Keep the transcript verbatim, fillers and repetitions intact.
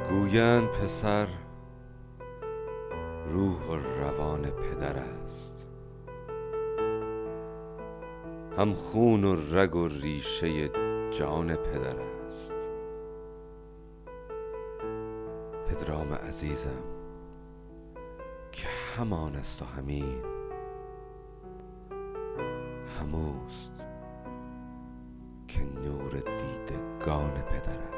گویند پسر روح و روان پدر است، هم خون و رگ و ریشه جان پدر است. پدرام عزیزم که همان است و همین هموست که نور دیدگان پدر است.